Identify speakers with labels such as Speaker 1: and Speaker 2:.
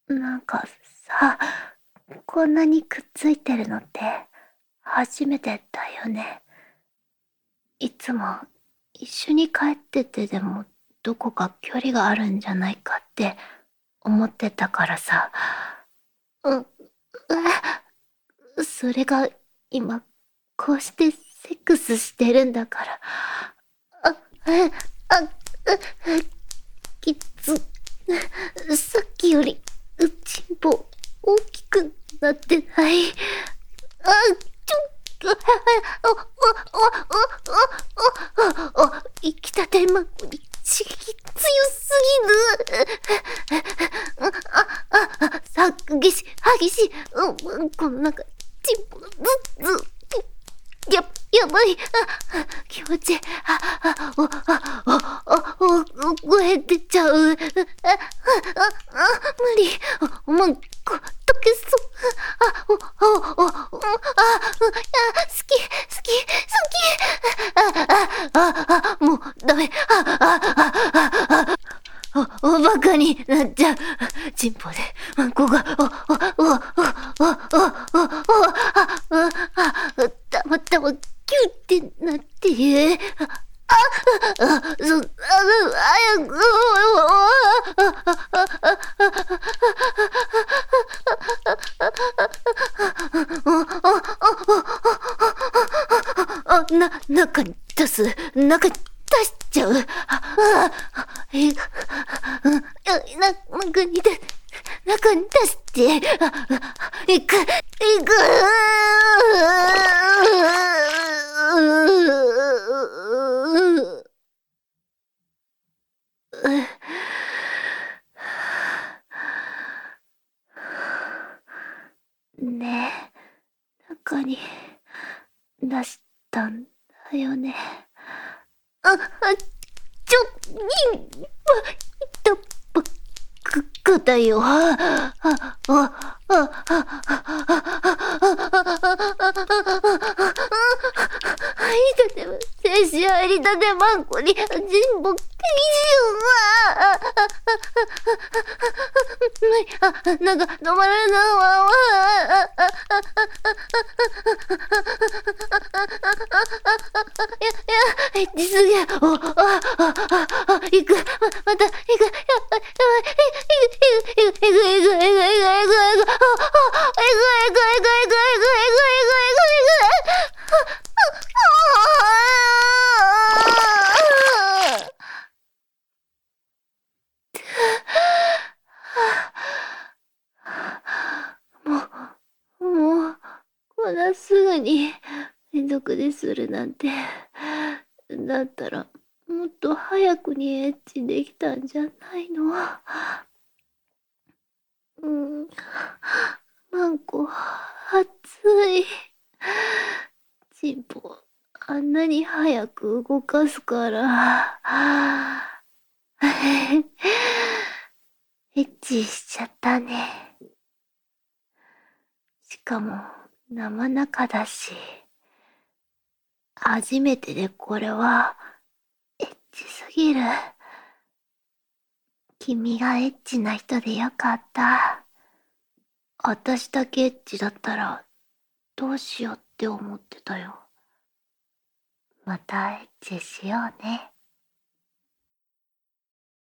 Speaker 1: なんかさ、こんなにくっついてるのって初めてだよね。いつも一緒に帰っててでもどこか距離があるんじゃないかって思ってたからさ。うん、それが今こうしてセックスしてるんだから。あ、あ、きつ、さっきよりちんぽ大きくなってない？あ、ちょ、生きたてまこに刺激強すぎる。激しい、激しい。このなんか、ちんぽがずっやばい。気持ちいい。声出ちゃう。無理。もう、溶けそう。好き、好き、好き。もう、ダメ。バカになっちゃう。チンポで、こが、たまたま、キュってなって、早く、中に出す、中に出しちゃう。中に出、中に出して、行く。ねえ、中に出したんだよね。たばっかだよ。入りたては、精子入りたてマンコに、人母基準は、なんか止まらない。すげえ。行く。また、行く。やばい。行く。もう、こんなすぐに連続でするなんて。だったら、もっと早くにエッチできたんじゃないの？うん、マンコ、熱い。チンポ、あんなに早く動かすから。エッチしちゃったね。しかも、生中だし。初めてでこれは、エッチすぎる。君がエッチな人でよかった。私だけエッチだったら、どうしようって思ってたよ。またエッチしようね。